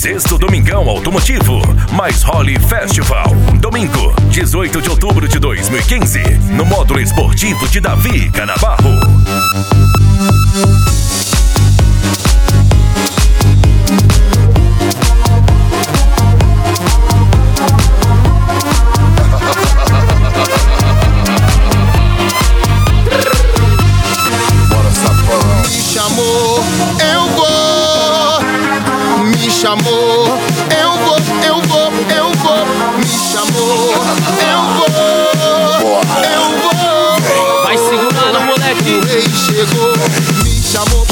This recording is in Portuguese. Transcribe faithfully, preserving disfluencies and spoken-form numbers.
Sexto Domingão Automotivo, mais Rally Festival. Domingo, dezoito de outubro de dois mil e quinze, no módulo esportivo de Davi Canabarro. Chamou, eu vou, eu vou, eu vou. Me chamou, eu vou, eu vou. Vai segurando, moleque. O rei chegou, me chamou.